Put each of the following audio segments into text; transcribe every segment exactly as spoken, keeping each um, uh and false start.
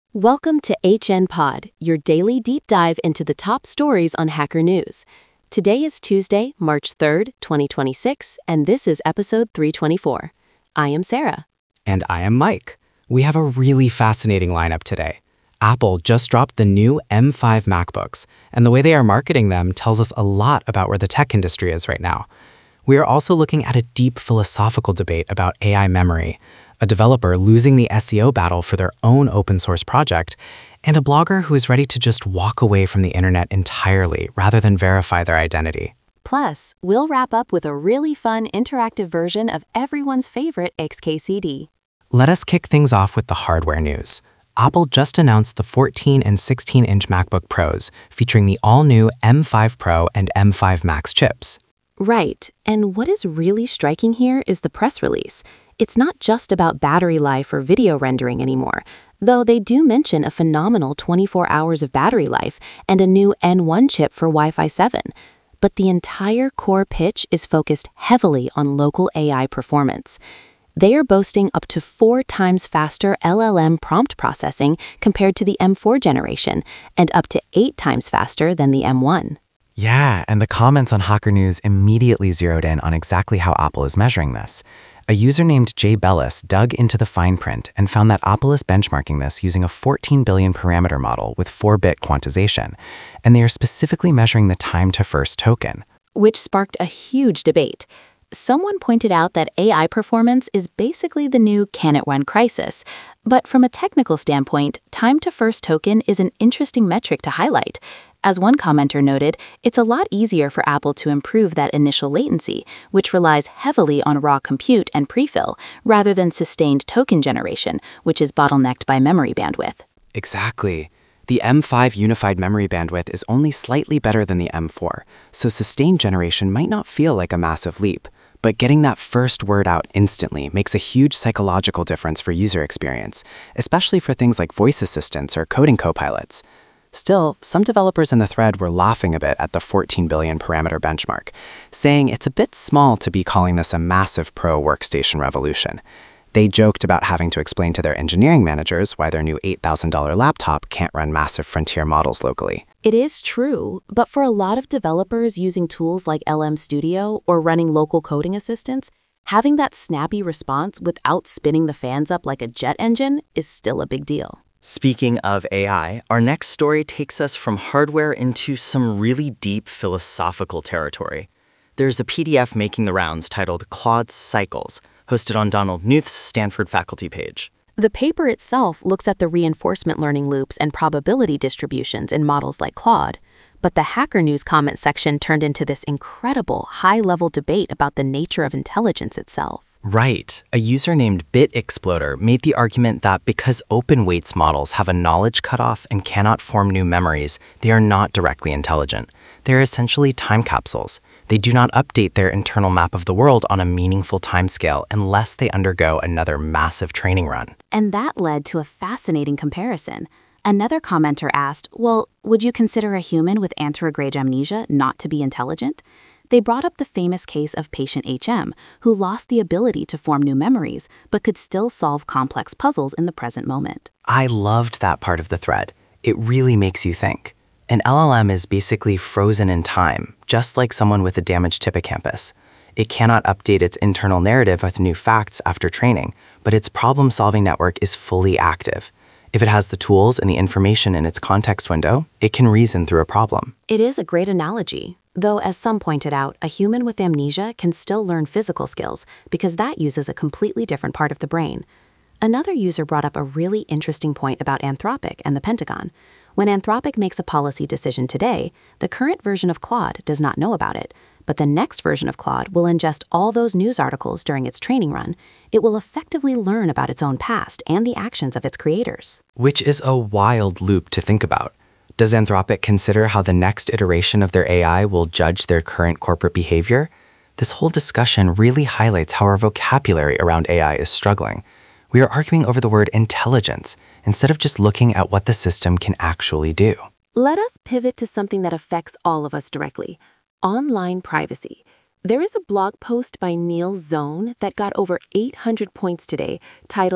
Welcome to H N Pod, your daily deep dive into the top stories on Hacker News. Today is Tuesday, March third, twenty twenty-six, and this is episode three twenty-four. I am Sarah. And I am Mike. We have a really fascinating lineup today. Apple just dropped the new M five MacBooks, and the way they are marketing them tells us a lot about where the tech industry is right now. We are also looking at a deep philosophical debate about A I memory, a developer losing the S E O battle for their own open source project, and a blogger who is ready to just walk away from the internet entirely rather than verify their identity. Plus, we'll wrap up with a really fun interactive version of everyone's favorite X K C D. Let us kick things off with the hardware news. Apple just announced the fourteen and sixteen inch MacBook Pros, featuring the all-new M five Pro and M five Max chips. Right, and what is really striking here is the press release. It's not just about battery life or video rendering anymore, though they do mention a phenomenal twenty-four hours of battery life and a new N one chip for Wi-Fi seven. But the entire core pitch is focused heavily on local A I performance. They are boasting up to four times faster L L M prompt processing compared to the M four generation, and up to eight times faster than the M one. Yeah, and the comments on Hacker News immediately zeroed in on exactly how Apple is measuring this. A user named Jay Bellis dug into the fine print and found that Apple is benchmarking this using a fourteen billion parameter model with four bit quantization, and they are specifically measuring the time to first token. Which sparked a huge debate. Someone pointed out that A I performance is basically the new can it run crisis, but from a technical standpoint, time to first token is an interesting metric to highlight. As one commenter noted, it's a lot easier for Apple to improve that initial latency, which relies heavily on raw compute and prefill, rather than sustained token generation, which is bottlenecked by memory bandwidth. Exactly. The M five unified memory bandwidth is only slightly better than the M four, so sustained generation might not feel like a massive leap. But getting that first word out instantly makes a huge psychological difference for user experience, especially for things like voice assistants or coding copilots. Still, some developers in the thread were laughing a bit at the fourteen billion parameter benchmark, saying it's a bit small to be calling this a massive pro workstation revolution. They joked about having to explain to their engineering managers why their new eight thousand dollar laptop can't run massive frontier models locally. It is true, but for a lot of developers using tools like L M Studio or running local coding assistants, having that snappy response without spinning the fans up like a jet engine is still a big deal. Speaking of A I, our next story takes us from hardware into some really deep philosophical territory. There's a P D F making the rounds titled Claude's Cycles, hosted on Donald Knuth's Stanford faculty page. The paper itself looks at the reinforcement learning loops and probability distributions in models like Claude, but the Hacker News comment section turned into this incredible high-level debate about the nature of intelligence itself. Right. A user named BitExploder made the argument that because open weights models have a knowledge cutoff and cannot form new memories, they are not directly intelligent. They are essentially time capsules. They do not update their internal map of the world on a meaningful timescale unless they undergo another massive training run. And that led to a fascinating comparison. Another commenter asked, well, would you consider a human with anterograde amnesia not to be intelligent? They brought up the famous case of patient H M, who lost the ability to form new memories, but could still solve complex puzzles in the present moment. I loved that part of the thread. It really makes you think. An L L M is basically frozen in time, just like someone with a damaged hippocampus. It cannot update its internal narrative with new facts after training, but its problem-solving network is fully active. If it has the tools and the information in its context window, it can reason through a problem. It is a great analogy. Though, as some pointed out, a human with amnesia can still learn physical skills because that uses a completely different part of the brain. Another user brought up a really interesting point about Anthropic and the Pentagon. When Anthropic makes a policy decision today, the current version of Claude does not know about it, but the next version of Claude will ingest all those news articles during its training run. It will effectively learn about its own past and the actions of its creators. Which is a wild loop to think about. Does Anthropic consider how the next iteration of their A I will judge their current corporate behavior? This whole discussion really highlights how our vocabulary around A I is struggling. We are arguing over the word intelligence instead of just looking at what the system can actually do. Let us pivot to something that affects all of us directly: online privacy. There is a blog post by Neil Zone that got over eight hundred points today titled,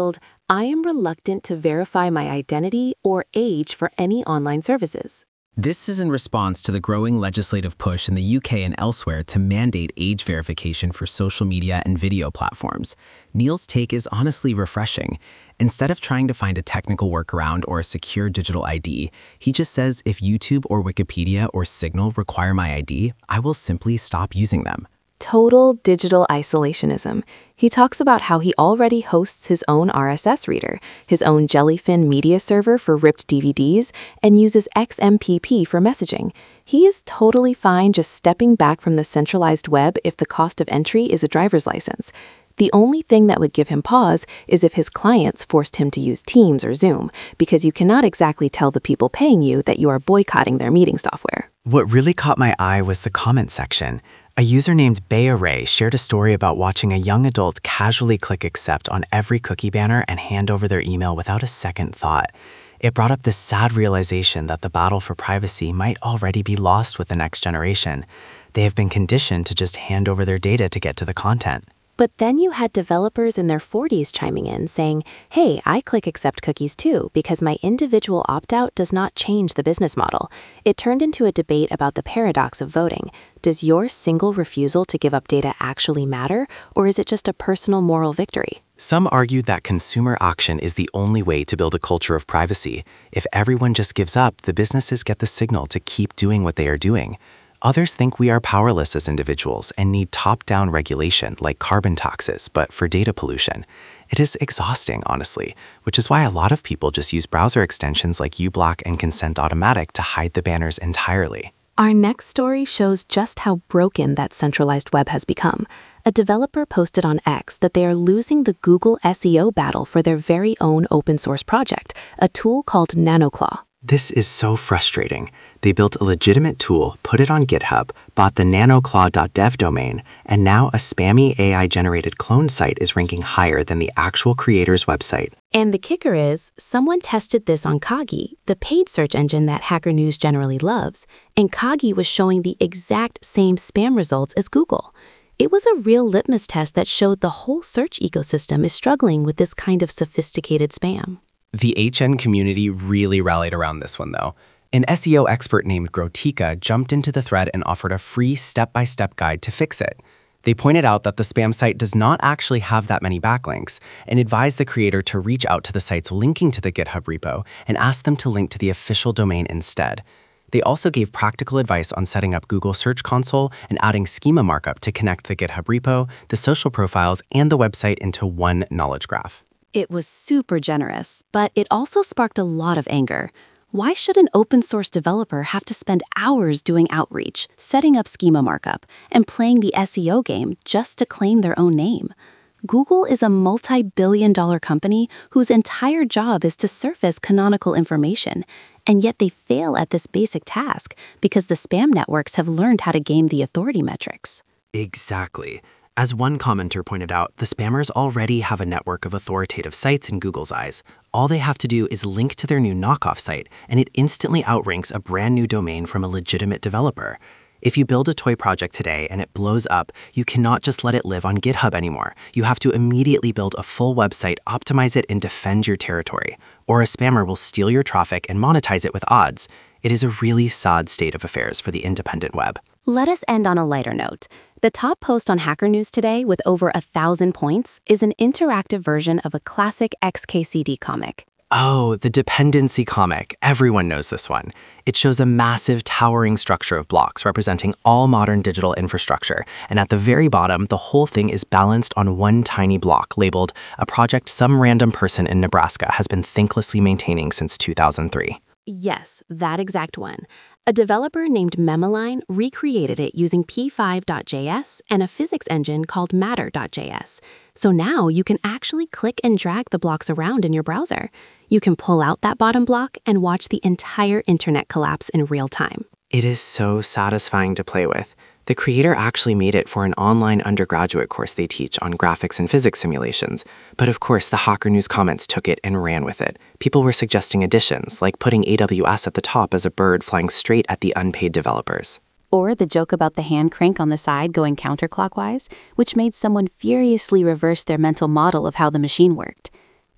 I am reluctant to verify my identity or age for any online services. This is in response to the growing legislative push in the U K and elsewhere to mandate age verification for social media and video platforms. Neil's take is honestly refreshing. Instead of trying to find a technical workaround or a secure digital I D, he just says if YouTube or Wikipedia or Signal require my I D, I will simply stop using them. Total digital isolationism. He talks about how he already hosts his own R S S reader, his own Jellyfin media server for ripped D V Ds, and uses X M P P for messaging. He is totally fine just stepping back from the centralized web if the cost of entry is a driver's license. The only thing that would give him pause is if his clients forced him to use Teams or Zoom, because you cannot exactly tell the people paying you that you are boycotting their meeting software. What really caught my eye was the comment section. A user named Bayaray shared a story about watching a young adult casually click accept on every cookie banner and hand over their email without a second thought. It brought up this sad realization that the battle for privacy might already be lost with the next generation. They have been conditioned to just hand over their data to get to the content. But then you had developers in their forties chiming in saying, hey, I click accept cookies too because my individual opt-out does not change the business model. It turned into a debate about the paradox of voting. Does your single refusal to give up data actually matter, or is it just a personal moral victory? Some argued that consumer action is the only way to build a culture of privacy. If everyone just gives up, the businesses get the signal to keep doing what they are doing. Others think we are powerless as individuals and need top-down regulation like carbon taxes, but for data pollution. It is exhausting, honestly, which is why a lot of people just use browser extensions like uBlock and Consent Automatic to hide the banners entirely. Our next story shows just how broken that centralized web has become. A developer posted on X that they are losing the Google S E O battle for their very own open-source project, a tool called NanoClaw. This is so frustrating. They built a legitimate tool, put it on GitHub, bought the nanoclaw dot dev domain, and now a spammy A I-generated clone site is ranking higher than the actual creator's website. And the kicker is, someone tested this on Kagi, the paid search engine that Hacker News generally loves, and Kagi was showing the exact same spam results as Google. It was a real litmus test that showed the whole search ecosystem is struggling with this kind of sophisticated spam. The H N community really rallied around this one, though. An S E O expert named Grotika jumped into the thread and offered a free step-by-step guide to fix it. They pointed out that the spam site does not actually have that many backlinks and advised the creator to reach out to the sites linking to the GitHub repo and ask them to link to the official domain instead. They also gave practical advice on setting up Google Search Console and adding schema markup to connect the GitHub repo, the social profiles, and the website into one knowledge graph. It was super generous, but it also sparked a lot of anger. Why should an open-source developer have to spend hours doing outreach, setting up schema markup, and playing the S E O game just to claim their own name? Google is a multi-billion dollar company whose entire job is to surface canonical information, and yet they fail at this basic task because the spam networks have learned how to game the authority metrics. Exactly. As one commenter pointed out, the spammers already have a network of authoritative sites in Google's eyes. All they have to do is link to their new knockoff site, and it instantly outranks a brand new domain from a legitimate developer. If you build a toy project today and it blows up, you cannot just let it live on GitHub anymore. You have to immediately build a full website, optimize it, and defend your territory. Or a spammer will steal your traffic and monetize it with odds. It is a really sad state of affairs for the independent web. Let us end on a lighter note. The top post on Hacker News today with over a thousand points is an interactive version of a classic X K C D comic. Oh, the dependency comic. Everyone knows this one. It shows a massive towering structure of blocks representing all modern digital infrastructure, and at the very bottom, the whole thing is balanced on one tiny block labeled a project some random person in Nebraska has been thanklessly maintaining since two thousand three. Yes, that exact one. A developer named Memeline recreated it using p five dot j s and a physics engine called matter dot j s. So now you can actually click and drag the blocks around in your browser. You can pull out that bottom block and watch the entire internet collapse in real time. It is so satisfying to play with. The creator actually made it for an online undergraduate course they teach on graphics and physics simulations. But of course, the Hacker News comments took it and ran with it. People were suggesting additions, like putting A W S at the top as a bird flying straight at the unpaid developers. Or the joke about the hand crank on the side going counterclockwise, which made someone furiously reverse their mental model of how the machine worked.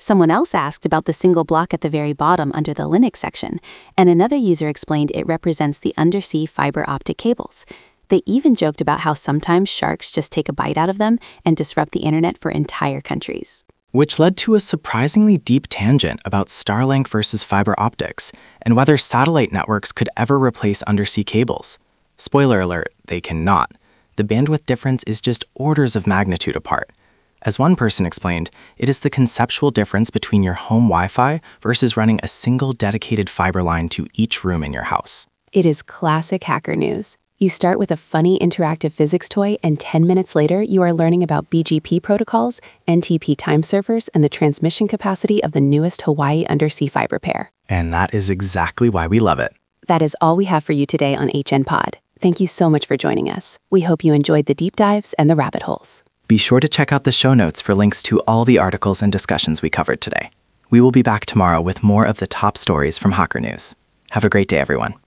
Someone else asked about the single block at the very bottom under the Linux section, and another user explained it represents the undersea fiber optic cables. They even joked about how sometimes sharks just take a bite out of them and disrupt the internet for entire countries. Which led to a surprisingly deep tangent about Starlink versus fiber optics, and whether satellite networks could ever replace undersea cables. Spoiler alert, they cannot. The bandwidth difference is just orders of magnitude apart. As one person explained, it is the conceptual difference between your home Wi-Fi versus running a single dedicated fiber line to each room in your house. It is classic hacker news. You start with a funny interactive physics toy, and ten minutes later, you are learning about B G P protocols, N T P time servers, and the transmission capacity of the newest Hawaii undersea fiber pair. And that is exactly why we love it. That is all we have for you today on H N Pod. Thank you so much for joining us. We hope you enjoyed the deep dives and the rabbit holes. Be sure to check out the show notes for links to all the articles and discussions we covered today. We will be back tomorrow with more of the top stories from Hacker News. Have a great day, everyone.